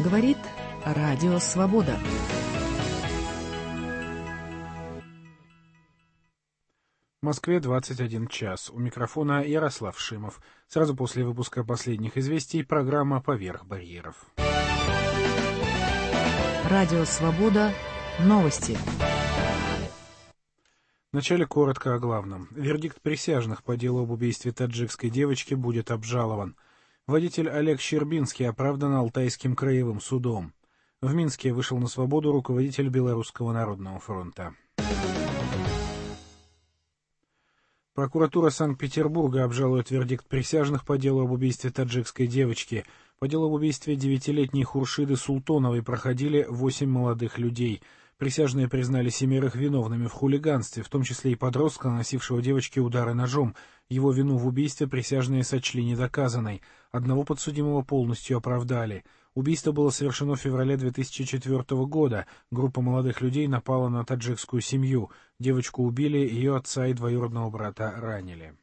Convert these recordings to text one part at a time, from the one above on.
Говорит Радио Свобода. В Москве 21 час. У микрофона Ярослав Шимов. Сразу после выпуска последних известий программа «Поверх барьеров». Радио Свобода. Новости. Вначале коротко о главном. Вердикт присяжных по делу об убийстве таджикской девочки будет обжалован. Водитель Олег Щербинский оправдан Алтайским краевым судом. В Минске вышел на свободу руководитель Белорусского народного фронта. Прокуратура Санкт-Петербурга обжалует вердикт присяжных по делу об убийстве таджикской девочки. По делу об убийстве 9-летней Хуршиды Султоновой проходили 8 молодых людей. Присяжные признали 7 виновными в хулиганстве, в том числе и подростка, наносившего девочке удары ножом. Его вину в убийстве присяжные сочли недоказанной. Одного подсудимого полностью оправдали. Убийство было совершено в феврале 2004 года. Группа молодых людей напала на таджикскую семью. Девочку убили, ее отца и двоюродного брата ранили.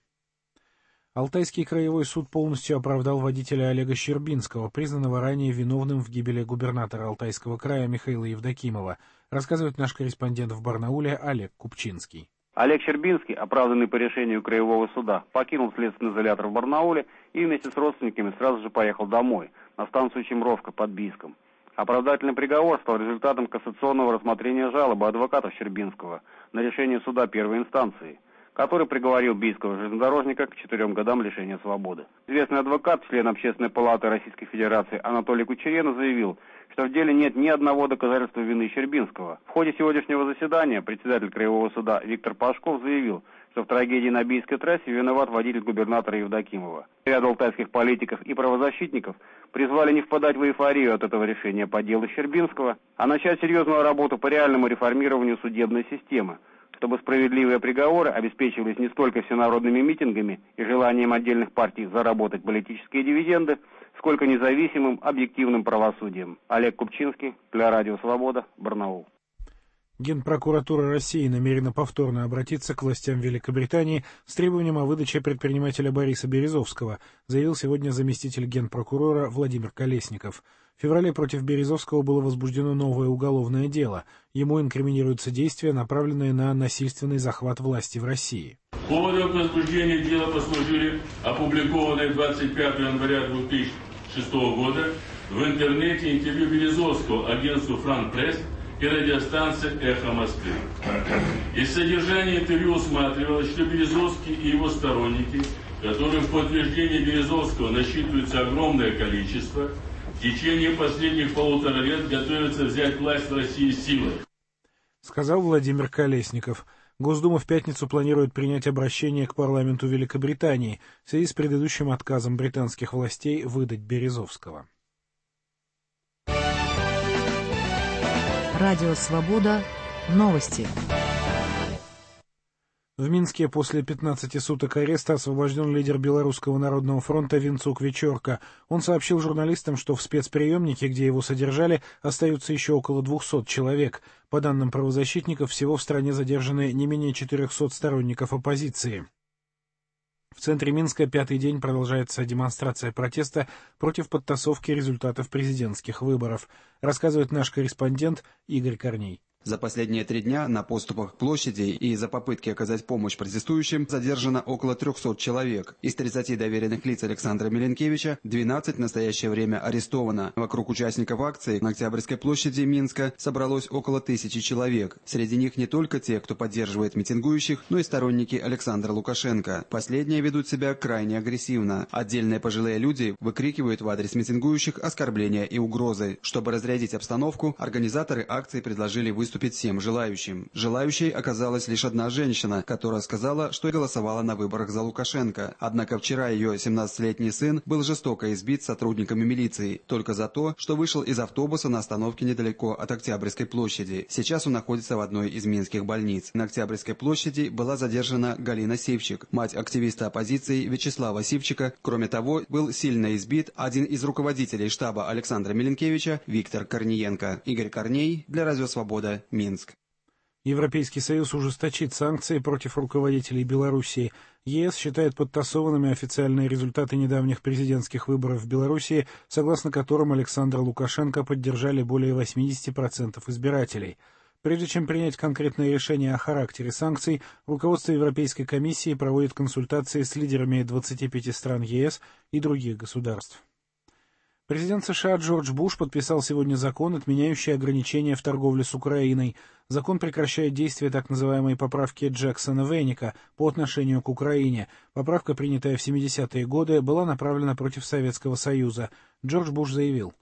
Алтайский краевой суд полностью оправдал водителя Олега Щербинского, признанного ранее виновным в гибели губернатора Алтайского края Михаила Евдокимова, рассказывает наш корреспондент в Барнауле Олег Купчинский. Олег Щербинский, оправданный по решению краевого суда, покинул следственный изолятор в Барнауле и вместе с родственниками сразу же поехал домой, на станцию Чемровка под Бийском. Оправдательный приговор стал результатом кассационного рассмотрения жалобы адвокатов Щербинского на решение суда первой инстанции, который приговорил бийского железнодорожника к 4 годам лишения свободы. Известный адвокат, член Общественной палаты Российской Федерации Анатолий Кучерена заявил, что в деле нет ни одного доказательства вины Щербинского. В ходе сегодняшнего заседания председатель краевого суда Виктор Пашков заявил, что в трагедии на Бийской трассе виноват водитель губернатора Евдокимова. Ряд алтайских политиков и правозащитников призвали не впадать в эйфорию от этого решения по делу Щербинского, а начать серьезную работу по реальному реформированию судебной системы, чтобы справедливые приговоры обеспечивались не столько всенародными митингами и желанием отдельных партий заработать политические дивиденды, сколько независимым, объективным правосудием. Олег Купчинский, для Радио Свобода, Барнаул. Генпрокуратура России намерена повторно обратиться к властям Великобритании с требованием о выдаче предпринимателя Бориса Березовского, заявил сегодня заместитель генпрокурора Владимир Колесников. В феврале против Березовского было возбуждено новое уголовное дело. Ему инкриминируются действия, направленные на насильственный захват власти в России. Поводом к возбуждению дела послужили опубликованные 25 января 2006 года в интернете интервью Березовского агентству «Франк Пресс» и радиостанции «Эхо Москвы». Из содержания интервью усматривалось, что Березовский и его сторонники, которым в подтверждение Березовского насчитывается огромное количество, в течение последних 1,5 лет готовятся взять власть в России силой. Сказал Владимир Колесников. Госдума в пятницу планирует принять обращение к парламенту Великобритании в связи с предыдущим отказом британских властей выдать Березовского. Радио Свобода. Новости. В Минске после 15 суток ареста освобожден лидер Белорусского народного фронта Винцук Вечорка. Он сообщил журналистам, что в спецприемнике, где его содержали, остаются еще около 200 человек. По данным правозащитников, всего в стране задержаны не менее 400 сторонников оппозиции. В центре Минска 5-й день продолжается демонстрация протеста против подтасовки результатов президентских выборов, рассказывает наш корреспондент Игорь Корней. За последние 3 дня на подступах к площади и за попытки оказать помощь протестующим задержано около 300 человек. Из 30 доверенных лиц Александра Миленкевича 12 в настоящее время арестовано. Вокруг участников акции на Октябрьской площади Минска собралось около 1000 человек. Среди них не только те, кто поддерживает митингующих, но и сторонники Александра Лукашенко. Последние ведут себя крайне агрессивно. Отдельные пожилые люди выкрикивают в адрес митингующих оскорбления и угрозы. Чтобы разрядить обстановку, организаторы акции предложили выступить всем желающим. Желающей оказалась лишь одна женщина, которая сказала, что голосовала на выборах за Лукашенко. Однако вчера ее 17-летний сын был жестоко избит сотрудниками милиции только за то, что вышел из автобуса на остановке недалеко от Октябрьской площади. Сейчас он находится в одной из минских больниц. На Октябрьской площади была задержана Галина Сивчик, мать активиста оппозиции Вячеслава Сивчика. Кроме того, был сильно избит один из руководителей штаба Александра Миленкевича Виктор Корниенко. Игорь Корней, для Радио Свобода, Минск. Европейский Союз ужесточит санкции против руководителей Белоруссии. ЕС считает подтасованными официальные результаты недавних президентских выборов в Белоруссии, согласно которым Александра Лукашенко поддержали более 80% избирателей. Прежде чем принять конкретное решение о характере санкций, руководство Европейской комиссии проводит консультации с лидерами 25 стран ЕС и других государств. Президент США Джордж Буш подписал сегодня закон, отменяющий ограничения в торговле с Украиной. Закон прекращает действие так называемой поправки Джексона-Веника по отношению к Украине. Поправка, принятая в 70-е годы, была направлена против Советского Союза. Джордж Буш заявил: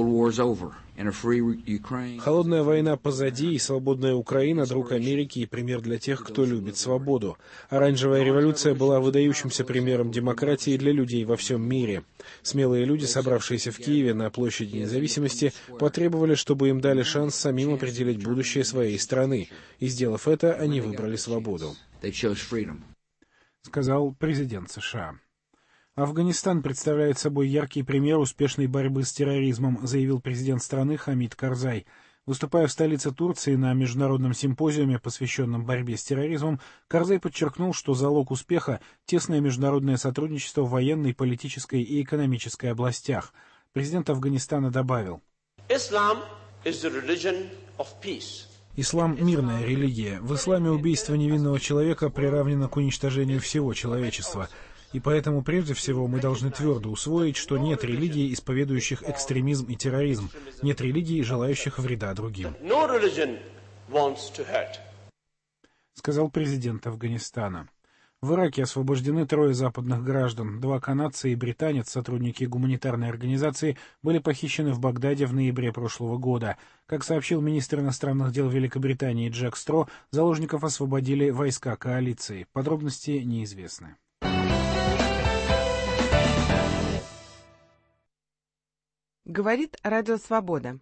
«Холодная война позади, и свободная Украина — друг Америки и пример для тех, кто любит свободу. Оранжевая революция была выдающимся примером демократии для людей во всем мире. Смелые люди, собравшиеся в Киеве на площади Независимости, потребовали, чтобы им дали шанс самим определить будущее своей страны. И, сделав это, они выбрали свободу», — сказал президент США. Афганистан представляет собой яркий пример успешной борьбы с терроризмом, заявил президент страны Хамид Карзай. Выступая в столице Турции на международном симпозиуме, посвященном борьбе с терроризмом, Карзай подчеркнул, что залог успеха — тесное международное сотрудничество в военной, политической и экономической областях. Президент Афганистана добавил: «Ислам Ислам — мирная религия. В исламе убийство невинного человека приравнено к уничтожению всего человечества. И поэтому, прежде всего, мы должны твердо усвоить, что нет религий, исповедующих экстремизм и терроризм, нет религий, желающих вреда другим», — сказал президент Афганистана. В Ираке освобождены 3 западных граждан. 2 канадца и британец, сотрудники гуманитарной организации, были похищены в Багдаде в ноябре прошлого года. Как сообщил министр иностранных дел Великобритании Джек Стро, заложников освободили войска коалиции. Подробности неизвестны. Говорит Радио Свобода.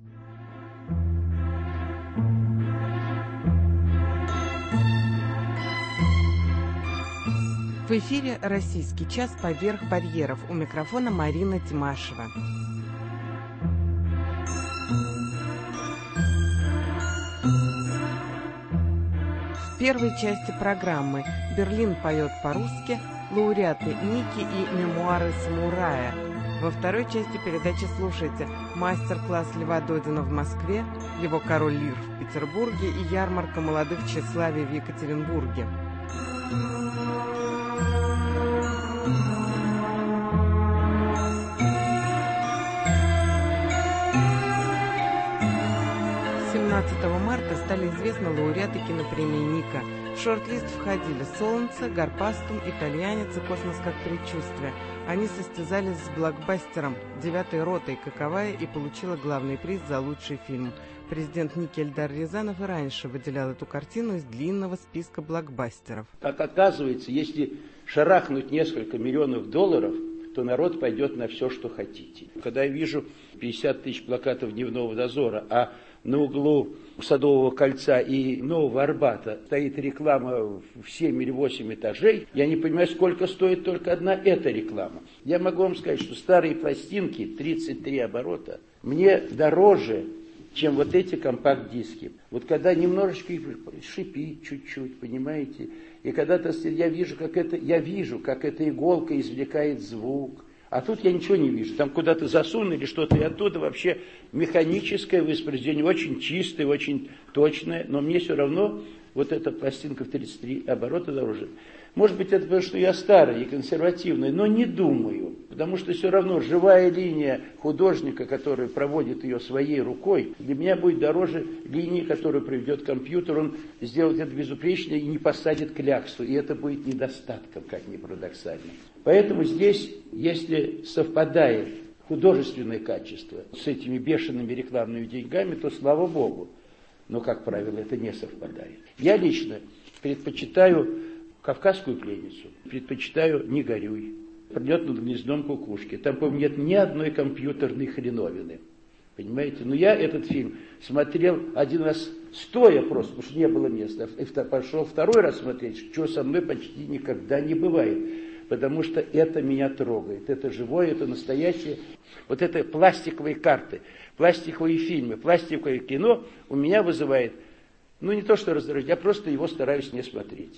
В эфире «Российский час. Поверх барьеров». У микрофона Марина Тимашева. В первой части программы «Берлин поет по-русски», лауреаты Ники и мемуары самурая. Во второй части передачи слушайте мастер-класс Льва Додина в Москве, его «Король Лир» в Петербурге и ярмарка молодых тщеславия в Екатеринбурге. Марта стали известны лауреаты кинопремии «Ника». В шорт-лист входили «Солнце», «Гарпастум», «Итальянец» и «Космос как предчувствие». Они состязались с блокбастером «Девятой ротой» «Каковая» и получила главный приз за лучший фильм. Президент Ники Эльдар Рязанов и раньше выделял эту картину из длинного списка блокбастеров. Как оказывается, если шарахнуть несколько миллионов долларов, то народ пойдет на все, что хотите. Когда я вижу 50 тысяч плакатов «Дневного дозора», а на углу Садового кольца и Нового Арбата стоит реклама в 7 или 8 этажей, я не понимаю, сколько стоит только одна эта реклама. Я могу вам сказать, что старые пластинки, 33 оборота, мне дороже, чем вот эти компакт-диски. Вот когда немножечко шипит чуть-чуть, понимаете, и когда-то я вижу, как эта иголка извлекает звук. А тут я ничего не вижу. Там куда-то засунули что-то, и оттуда вообще механическое воспроизведение, очень чистое, очень точное, но мне все равно вот эта пластинка в 33 оборота дороже. Может быть, это потому, что я старый и консервативный, но не думаю, потому что все равно живая линия художника, который проводит ее своей рукой, для меня будет дороже линии, которую проведет компьютер, он сделает это безупречно и не посадит кляксу, и это будет недостатком, как ни парадоксально. Поэтому здесь, если совпадает художественное качество с этими бешеными рекламными деньгами, то слава Богу. Но, как правило, это не совпадает. Я лично предпочитаю «Кавказскую пленницу», предпочитаю «Не горюй», «Пролет над гнездом кукушки». Там, по-моему, нет ни одной компьютерной хреновины. Понимаете? Но я этот фильм смотрел один раз стоя просто, потому что не было места. Пошел второй раз смотреть, что со мной почти никогда не бывает. Потому что это меня трогает. Это живое, это настоящее. Вот это пластиковые карты, пластиковые фильмы, пластиковое кино у меня вызывает, не то что раздражение, я просто его стараюсь не смотреть.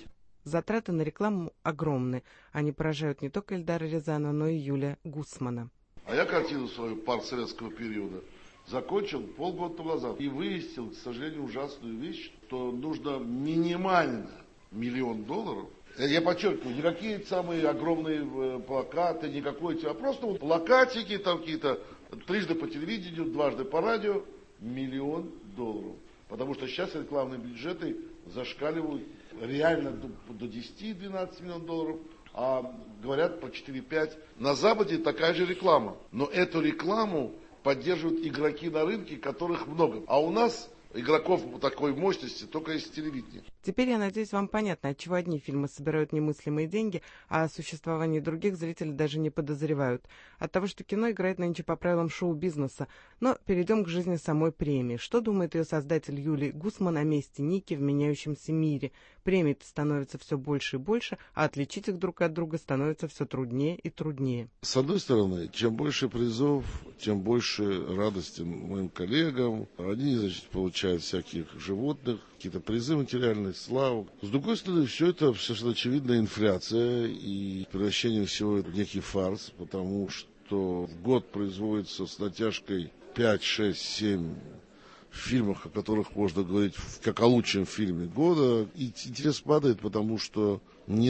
Затраты на рекламу огромны. Они поражают не только Эльдара Рязанова, но и Юлия Гусмана. А я картину свою «Партсоветского периода» закончил полгода назад и выяснил, к сожалению, ужасную вещь, что нужно минимально $1 миллион. Я подчеркиваю, никакие самые огромные плакаты, никакой, а просто вот плакатики там какие-то, трижды по телевидению, дважды по радио, $1 миллион. Потому что сейчас рекламные бюджеты зашкаливают реально до 10-12 миллионов $, а говорят про 4-5. На Западе такая же реклама. Но эту рекламу поддерживают игроки на рынке, которых много. А у нас игроков такой мощности только из телевидения. Теперь, я надеюсь, вам понятно, отчего одни фильмы собирают немыслимые деньги, а о существовании других зрители даже не подозревают. От того, что кино играет нынче по правилам шоу-бизнеса. Но перейдем к жизни самой премии. Что думает ее создатель Юлий Гусман о месте Ники в меняющемся мире? Премий становится все больше и больше, а отличить их друг от друга становится все труднее и труднее. С одной стороны, чем больше призов, тем больше радости моим коллегам. Они, значит, получают всяких животных, какие-то призы материальные, славу. С другой стороны, все это совершенно очевидная инфляция и превращение всего в некий фарс, потому что в год производится с натяжкой 5, 6, 7 фильмах, о которых можно говорить как о лучшем фильме года. И интерес падает, потому что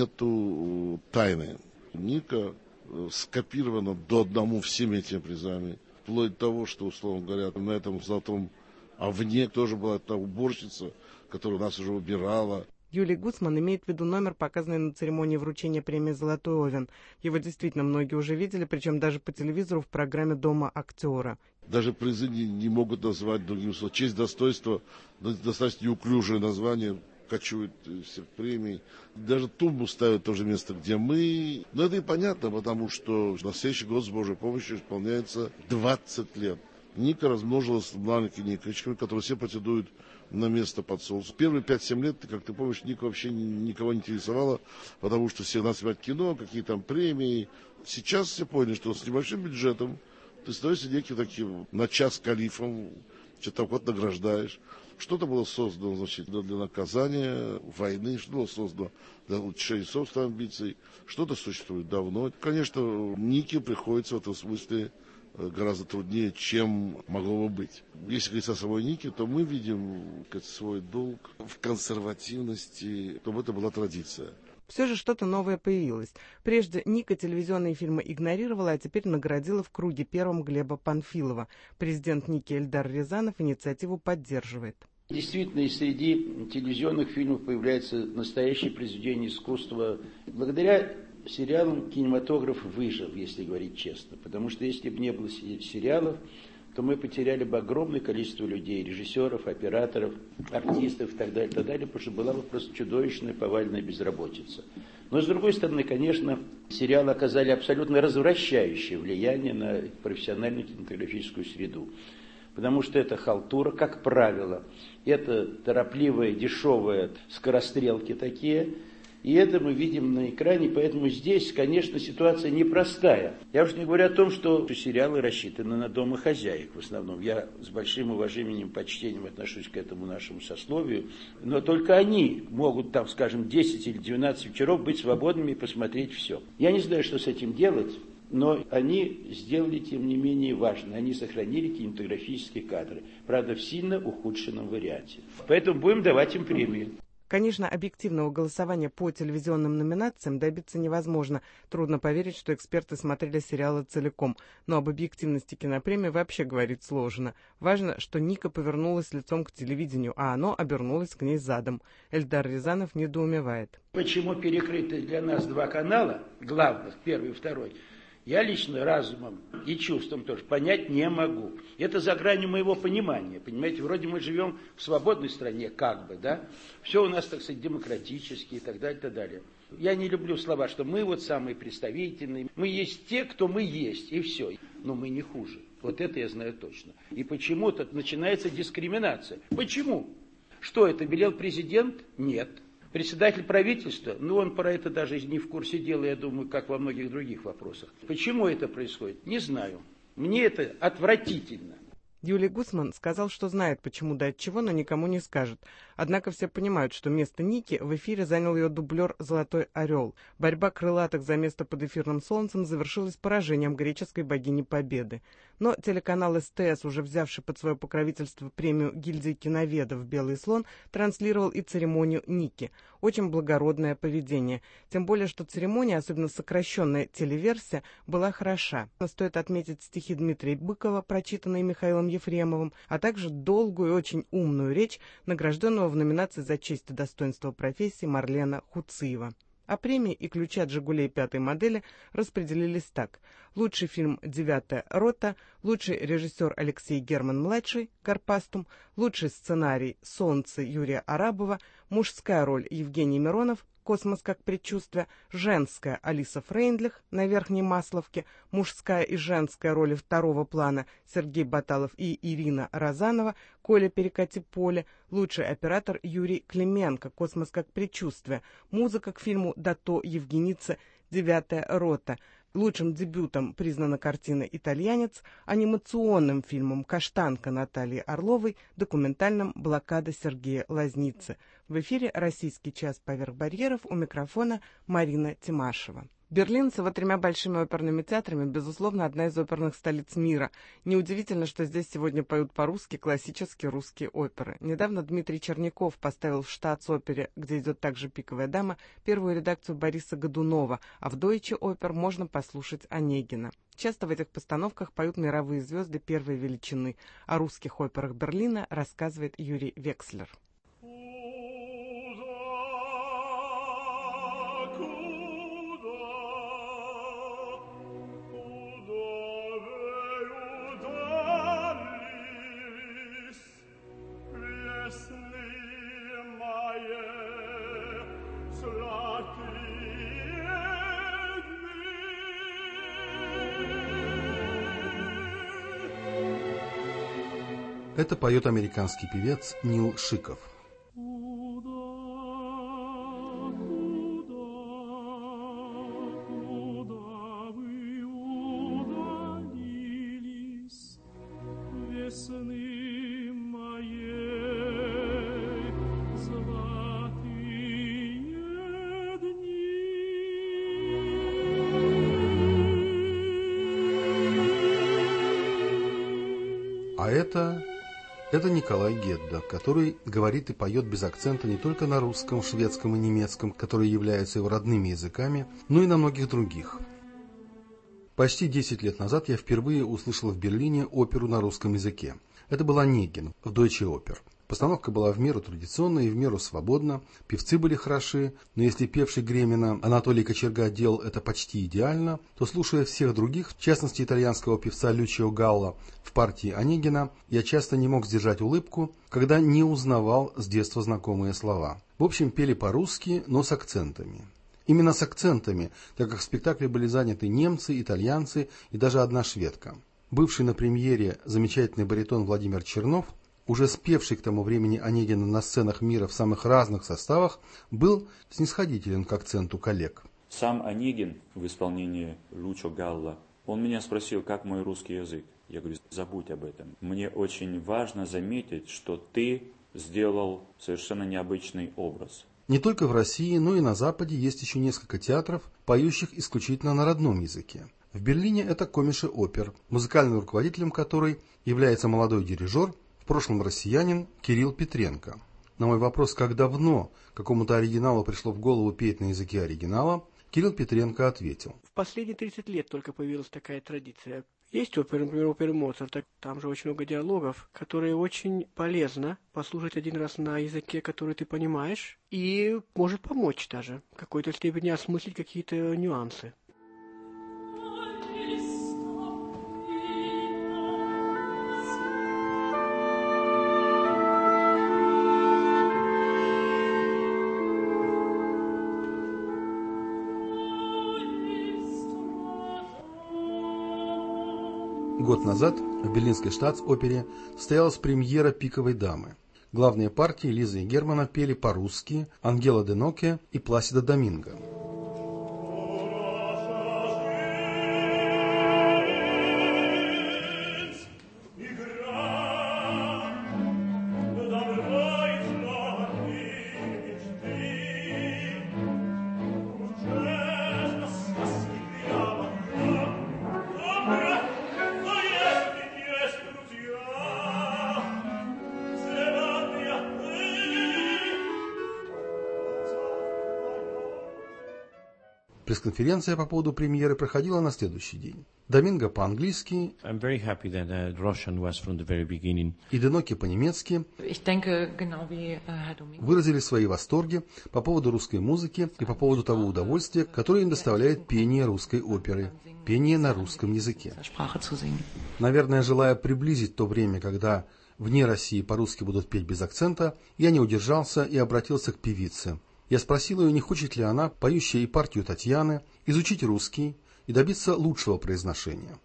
нету тайны. Ника скопирована до одному всеми этими призами. Вплоть до того, что, условно говоря, на этом золотом овне тоже была та уборщица, которая нас уже убирала. Юлий Гусман имеет в виду номер, показанный на церемонии вручения премии «Золотой Овен». Его действительно многие уже видели, причем даже по телевизору в программе «Дома актера». Даже призы не могут назвать другим словом. Честь, достоинство, достаточно неуклюжее название, кочует всех премий. Даже тумбу ставят в то же место, где мы. Но это и понятно, потому что на следующий год с Божьей помощью исполняется 20 лет. Ника размножилась маленькими никочками, которые все претендуют на место под солнцем. Первые 5-7 лет, как ты помнишь, Ника вообще никого не интересовала, потому что все нас снимать кино, какие там премии. Сейчас все поняли, что с небольшим бюджетом ты становишься неким таким на час калифом, что-то вот награждаешь. Что-то было создано, значит, для наказания войны, что было создано для улучшения собственных амбиций, что-то существует давно. Конечно, Нике приходится в этом смысле гораздо труднее, чем могло бы быть. Если говорить о самой Нике, то мы видим свой долг в консервативности, чтобы это была традиция. Все же что-то новое появилось. Прежде Ника телевизионные фильмы игнорировала, а теперь наградила в круге первом Глеба Панфилова. Президент Ники Эльдар Рязанов инициативу поддерживает. Действительно, и среди телевизионных фильмов появляется настоящее произведение искусства. Благодаря сериалам кинематограф выжил, если говорить честно. Потому что если бы не было сериалов, то мы потеряли бы огромное количество людей, режиссеров, операторов, артистов и так далее, потому что была бы просто чудовищная повальная безработица. Но, с другой стороны, конечно, сериалы оказали абсолютно развращающее влияние на профессиональную кинематографическую среду. Потому что это халтура, как правило, это торопливые, дешевые скорострелки такие, и это мы видим на экране, поэтому здесь, конечно, ситуация непростая. Я уж не говорю о том, что сериалы рассчитаны на домохозяек в основном. Я с большим уважением, почтением отношусь к этому нашему сословию, но только они могут, там, скажем, 10 или 12 вечеров быть свободными и посмотреть все. Я не знаю, что с этим делать. Но они сделали, тем не менее, важно. Они сохранили кинематографические кадры. Правда, в сильно ухудшенном варианте. Поэтому будем давать им премии. Конечно, объективного голосования по телевизионным номинациям добиться невозможно. Трудно поверить, что эксперты смотрели сериалы целиком. Но об объективности кинопремии вообще говорить сложно. Важно, что Ника повернулась лицом к телевидению, а оно обернулось к ней задом. Эльдар Рязанов недоумевает. Почему перекрыты для нас два канала, главных, первый и второй, я лично разумом и чувством тоже понять не могу. Это за гранью моего понимания. Понимаете, вроде мы живем в свободной стране, как бы, да? Все у нас, так сказать, демократически и так далее, и так далее. Я не люблю слова, что мы вот самые представительные. Мы есть те, кто мы есть, и все. Но мы не хуже. Вот это я знаю точно. И почему-то начинается дискриминация. Почему? Что это, велел президент? Нет. Председатель правительства, он про это даже не в курсе дела, я думаю, как во многих других вопросах. Почему это происходит? Не знаю. Мне это отвратительно. Юлий Гусман сказал, что знает, почему да отчего, но никому не скажет. Однако все понимают, что место Ники в эфире занял ее дублер «Золотой орел». Борьба крылатых за место под эфирным солнцем завершилась поражением греческой богини Победы. Но телеканал СТС, уже взявший под свое покровительство премию гильдии киноведов «Белый слон», транслировал и церемонию Ники. Очень благородное поведение. Тем более, что церемония, особенно сокращенная телеверсия, была хороша. Стоит отметить стихи Дмитрия Быкова, прочитанные Михаилом Ефремовым, а также долгую и очень умную речь награжденного в номинации «За честь и достоинство профессии» Марлена Хуциева. А премии и ключи от «Жигулей» пятой модели распределились так. Лучший фильм «Девятая рота», лучший режиссер Алексей Герман-младший, «Гарпастум», лучший сценарий «Солнце» Юрия Арабова, мужская роль Евгений Миронов, «Космос как предчувствие», женская Алиса Фрейндлих на Верхней Масловке, мужская и женская роли второго плана Сергей Баталов и Ирина Розанова, Коля перекати поле, лучший оператор Юрий Клименко, «Космос как предчувствие», музыка к фильму «Дато Евгеница», «Девятая рота». Лучшим дебютом признана картина «Итальянец», анимационным фильмом «Каштанка» Натальи Орловой, документальным «Блокада» Сергея Лазницы. В эфире «Российский час поверх барьеров», у микрофона Марина Тимашева. Берлин с его 3 большими оперными театрами, безусловно, одна из оперных столиц мира. Неудивительно, что здесь сегодня поют по-русски классические русские оперы. Недавно Дмитрий Черняков поставил в Штатс-опере, где идет также «Пиковая дама», первую редакцию Бориса Годунова, а в Дойче опер можно послушать Онегина. Часто в этих постановках поют мировые звезды первой величины. О русских операх Берлина рассказывает Юрий Векслер. Это поет американский певец Нил Шиков. А это Николай Гедда, который говорит и поет без акцента не только на русском, шведском и немецком, которые являются его родными языками, но и на многих других. Почти 10 лет назад я впервые услышал в Берлине оперу на русском языке. Это был Онегин в Deutsche Oper. Постановка была в меру традиционна и в меру свободна, певцы были хороши, но если певший Гремина Анатолий Кочерга делал это почти идеально, то, слушая всех других, в частности итальянского певца Лючио Галла в партии Онегина, я часто не мог сдержать улыбку, когда не узнавал с детства знакомые слова. В общем, пели по-русски, но с акцентами. Именно с акцентами, так как в спектакле были заняты немцы, итальянцы и даже одна шведка. Бывший на премьере замечательный баритон Владимир Чернов, уже спевший к тому времени Онегина на сценах мира в самых разных составах, был снисходителен к акценту коллег. Сам Онегин в исполнении Лючио Галла, он меня спросил, как мой русский язык. Я говорю, забудь об этом. Мне очень важно заметить, что ты сделал совершенно необычный образ. Не только в России, но и на Западе есть еще несколько театров, поющих исключительно на родном языке. В Берлине это Комише Опер, музыкальным руководителем которой является молодой дирижер, в прошлом россиянин Кирилл Петренко. На мой вопрос, как давно какому-то оригиналу пришло в голову петь на языке оригинала, Кирилл Петренко ответил. В последние 30 лет только появилась такая традиция. Есть оперы, например, оперы Моцарта, там же очень много диалогов, которые очень полезно послушать один раз на языке, который ты понимаешь, и может помочь даже в какой-то степени осмыслить какие-то нюансы. Год назад в Берлинской Штатс-опере состоялась премьера «Пиковой дамы». Главные партии Лиза и Германа пели по-русски Ангела де Ноке и Пласидо Доминго. Игра Пресс-конференция по поводу премьеры проходила на следующий день. Доминго по-английски и Деноки по-немецки выразили свои восторги по поводу русской музыки и по поводу того удовольствия, которое им доставляет пение русской оперы, пение на русском языке. Наверное, желая приблизить то время, когда вне России по-русски будут петь без акцента, я не удержался и обратился к певице. Я спросил ее, не хочет ли она, поющая и партию Татьяны, изучить русский и добиться лучшего произношения.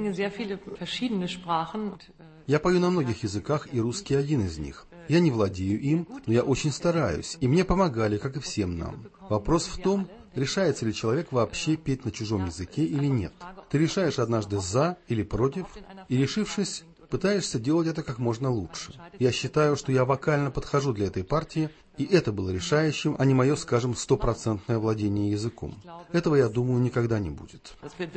Я пою на многих языках, и русский один из них. Я не владею им, но я очень стараюсь, и мне помогали, как и всем нам. Вопрос в том, решается ли человек вообще петь на чужом языке или нет. Ты решаешь однажды «за» или «против», и, решившись, пытаешься делать это как можно лучше. Я считаю, что я вокально подхожу для этой партии, и это было решающим, а не мое, скажем, 100% владение языком. Этого, я думаю, никогда не будет.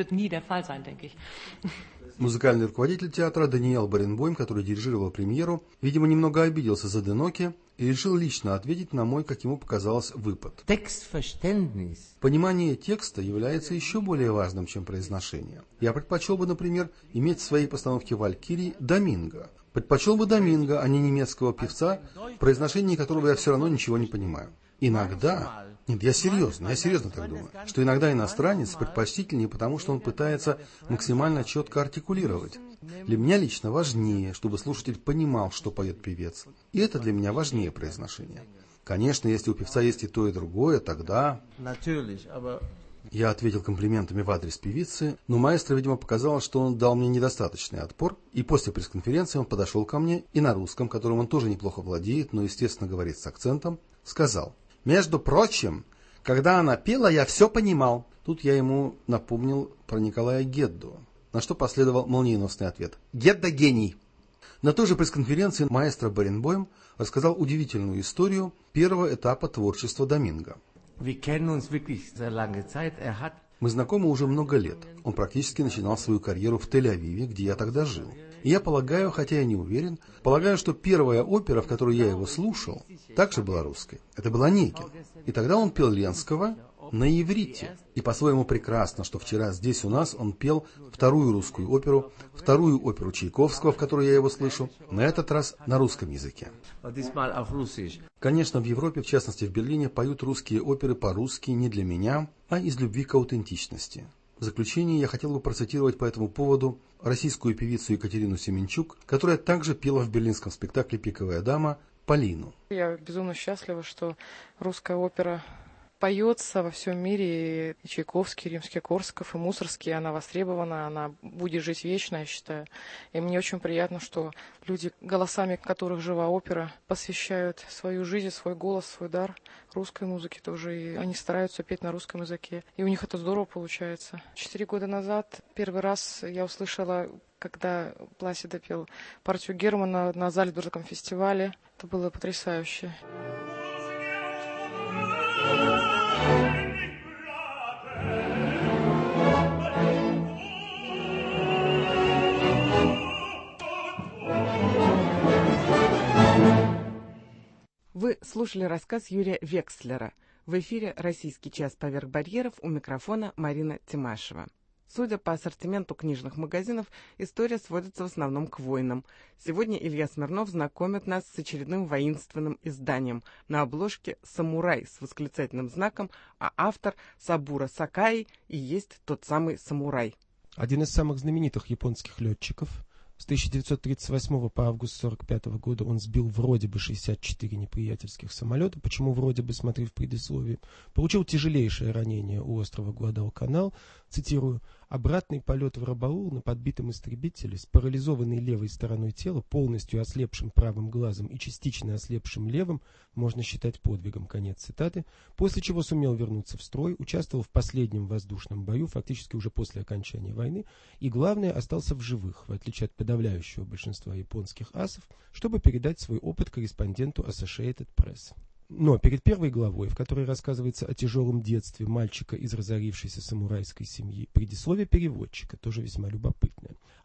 Музыкальный руководитель театра Даниэл Баренбойм, который дирижировал премьеру, видимо, немного обиделся за Деноки и решил лично ответить на мой, как ему показалось, выпад. Понимание текста является еще более важным, чем произношение. Я предпочел бы, например, иметь в своей постановке «Валькирии» Доминго. Предпочел бы Доминго, а не немецкого певца, в произношении которого я все равно ничего не понимаю. Иногда, нет, я серьезно так думаю, что иногда иностранец предпочтительнее, потому что он пытается максимально четко артикулировать. Для меня лично важнее, чтобы слушатель понимал, что поет певец. И это для меня важнее произношения. Конечно, если у певца есть и то, и другое, тогда... Я ответил комплиментами в адрес певицы, но маэстро, видимо, показалось, что он дал мне недостаточный отпор, и после пресс-конференции он подошел ко мне и на русском, которым он тоже неплохо владеет, но, естественно, говорит с акцентом, сказал: «Между прочим, когда она пела, я все понимал». Тут я ему напомнил про Николая Гедду, на что последовал молниеносный ответ: «Гедда гений». На той же пресс-конференции маэстро Баренбойм рассказал удивительную историю первого этапа творчества Доминго. Мы знакомы уже много лет. Он практически начинал свою карьеру в Тель-Авиве, где я тогда жил. И я полагаю, хотя я не уверен, полагаю, что первая опера, в которой я его слушал, также была русской. Это был Онегин. И тогда он пел Ленского на иврите. И по-своему прекрасно, что вчера здесь у нас он пел вторую русскую оперу Чайковского, в которой я его слышу, на этот раз на русском языке. Конечно, в Европе, в частности в Берлине, поют русские оперы по-русски не для меня, а из любви к аутентичности. В заключение я хотел бы процитировать по этому поводу российскую певицу Екатерину Семенчук, которая также пела в берлинском спектакле «Пиковая дама» Полину. Я безумно счастлива, что русская опера поется во всем мире, и Чайковский, и Римский-Корсаков, и Мусоргский, она востребована, она будет жить вечно, я считаю. И мне очень приятно, что люди, голосами которых жива опера, посвящают свою жизнь, свой голос, свой дар русской музыке тоже, и они стараются петь на русском языке. И у них это здорово получается. 4 года назад первый раз я услышала, когда Пласидо пел партию Германа на Зальцбургском фестивале. Это было потрясающе. Вы слушали рассказ Юрия Векслера. В эфире «Российский час поверх барьеров», у микрофона Марина Тимашева. Судя по ассортименту книжных магазинов, история сводится в основном к войнам. Сегодня Илья Смирнов знакомит нас с очередным воинственным изданием. На обложке «Самурай» с восклицательным знаком, а автор Сабура Сакаи и есть тот самый самурай. Один из самых знаменитых японских летчиков. С 1938 по август 1945 года он сбил вроде бы 64 неприятельских самолета. Почему вроде бы, смотри в предисловии. Получил тяжелейшее ранение у острова Гуадалканал. Цитирую: «Обратный полет в Рабаул на подбитом истребителе с парализованной левой стороной тела, полностью ослепшим правым глазом и частично ослепшим левым, можно считать подвигом». Конец цитаты. После чего сумел вернуться в строй, участвовал в последнем воздушном бою, фактически уже после окончания войны, и, главное, остался в живых, в отличие от подавляющего большинства японских асов, чтобы передать свой опыт корреспонденту Associated Press. Но перед первой главой, в которой рассказывается о тяжелом детстве мальчика из разорившейся самурайской семьи, предисловие переводчика, тоже весьма любопытное.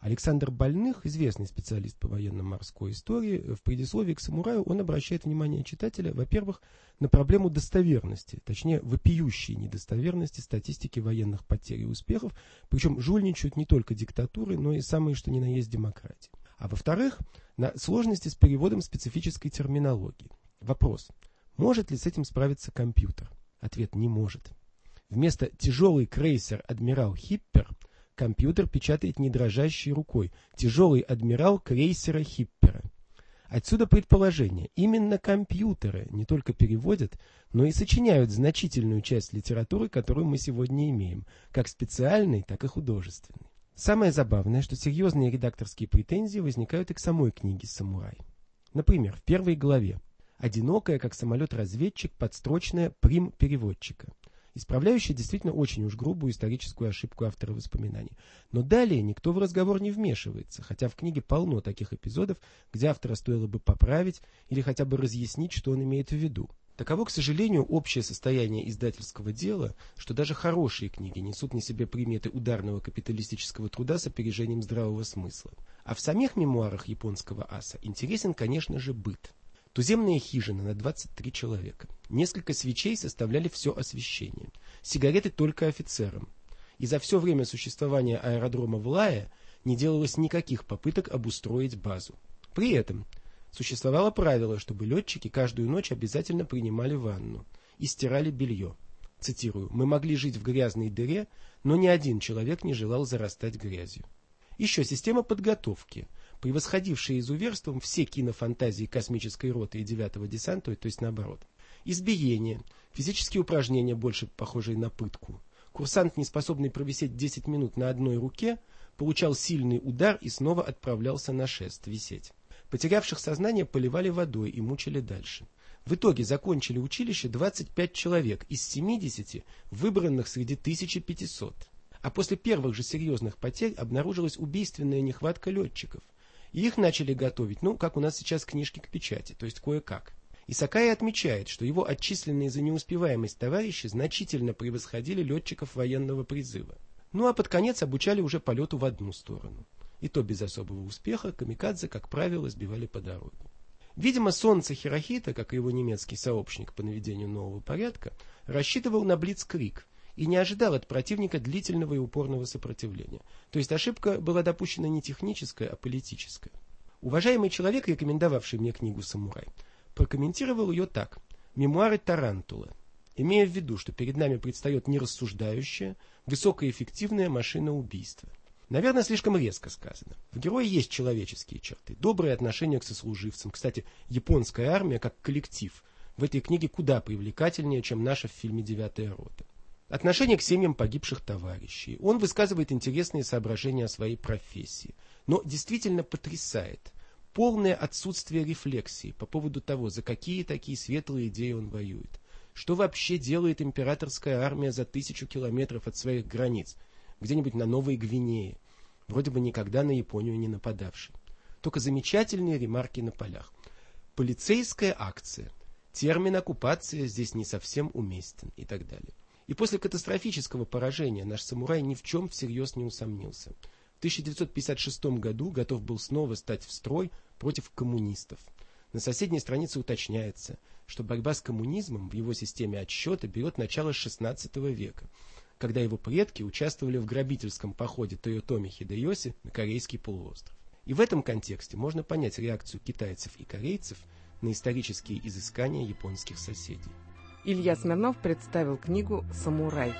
Александр Больных, известный специалист по военно-морской истории, в предисловии к «Самураю» он обращает внимание читателя, во-первых, на проблему достоверности, точнее, вопиющей недостоверности статистики военных потерь и успехов, причем жульничают не только диктатуры, но и самые что ни на есть демократии. А во-вторых, на сложности с переводом специфической терминологии. Вопрос: может ли с этим справиться компьютер? Ответ: не может. Вместо «тяжелый крейсер «Адмирал Хиппер» компьютер печатает не дрожащей рукой «тяжелый адмирал крейсера Хиппера». Отсюда предположение: именно компьютеры не только переводят, но и сочиняют значительную часть литературы, которую мы сегодня имеем, как специальной, так и художественной. Самое забавное, что серьезные редакторские претензии возникают и к самой книге «Самурай». Например, в первой главе одинокая, как самолет-разведчик, подстрочная прим переводчика, исправляющая действительно очень уж грубую историческую ошибку автора воспоминаний. Но далее никто в разговор не вмешивается, хотя в книге полно таких эпизодов, где автора стоило бы поправить или хотя бы разъяснить, что он имеет в виду. Таково, к сожалению, общее состояние издательского дела, что даже хорошие книги несут на себе приметы ударного капиталистического труда с опережением здравого смысла. А в самих мемуарах японского аса интересен, конечно же, быт. Туземная хижина на 23 человека. Несколько свечей составляли все освещение. Сигареты только офицерам. И за все время существования аэродрома в Лае не делалось никаких попыток обустроить базу. При этом существовало правило, чтобы летчики каждую ночь обязательно принимали ванну и стирали белье. Цитирую: «Мы могли жить в грязной дыре, но ни один человек не желал зарастать грязью». Еще система подготовки, превосходившая изуверством все кинофантазии космической роты и 9-го десанта, то есть наоборот. Избиение, физические упражнения, больше похожие на пытку. Курсант, не способный провисеть 10 минут на одной руке, получал сильный удар и снова отправлялся на шест висеть. Потерявших сознание поливали водой и мучили дальше. В итоге закончили училище 25 человек из 70, выбранных среди 1500. А после первых же серьезных потерь обнаружилась убийственная нехватка летчиков. И их начали готовить, как у нас сейчас книжки к печати, то есть кое-как. Исакай отмечает, что его отчисленные за неуспеваемость товарищи значительно превосходили летчиков военного призыва. А под конец обучали уже полету в одну сторону. И то без особого успеха, камикадзе, как правило, сбивали по дороге. Видимо, Сонце Хирохита, как и его немецкий сообщник по наведению нового порядка, рассчитывал на блицкриг и не ожидал от противника длительного и упорного сопротивления. То есть ошибка была допущена не техническая, а политическая. Уважаемый человек, рекомендовавший мне книгу «Самурай», прокомментировал ее так: «Мемуары Тарантула», имея в виду, что перед нами предстает нерассуждающая, высокоэффективная машина убийства. Наверное, слишком резко сказано. В герое есть человеческие черты, добрые отношения к сослуживцам. Кстати, японская армия как коллектив в этой книге куда привлекательнее, чем наша в фильме «Девятая рота». Отношение к семьям погибших товарищей. Он высказывает интересные соображения о своей профессии. Но действительно потрясает полное отсутствие рефлексии по поводу того, за какие такие светлые идеи он воюет. Что вообще делает императорская армия за 1000 километров от своих границ, где-нибудь на Новой Гвинее, вроде бы никогда на Японию не нападавшей. Только замечательные ремарки на полях. Полицейская акция, термин оккупация здесь не совсем уместен и так далее. И после катастрофического поражения наш самурай ни в чем всерьез не усомнился. В 1956 году готов был снова стать в строй против коммунистов. На соседней странице уточняется, что борьба с коммунизмом в его системе отсчета берет начало с XVI века, когда его предки участвовали в грабительском походе Тойотоми Хидэёси на Корейский полуостров. И в этом контексте можно понять реакцию китайцев и корейцев на исторические изыскания японских соседей. Илья Смирнов представил книгу «Самурай».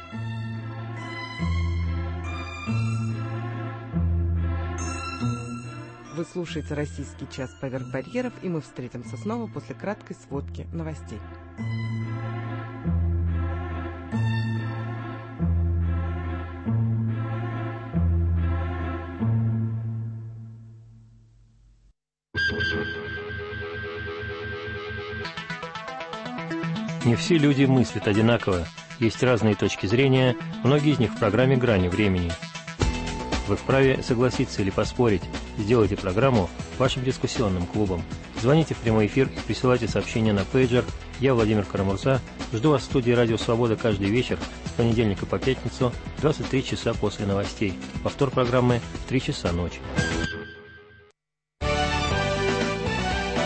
Вы слушаете «Российский час поверх барьеров», и мы встретимся снова после краткой сводки новостей. Не все люди мыслят одинаково, есть разные точки зрения, многие из них в программе «Грани времени». Вы вправе согласиться или поспорить, Сделайте программу вашим дискуссионным клубом. Звоните в прямой эфир и присылайте сообщения на пейджер. Я, Владимир Карамурза, жду вас в студии «Радио Свобода» каждый вечер с понедельника по пятницу в 23 часа после новостей. Повтор программы в 3 часа ночи.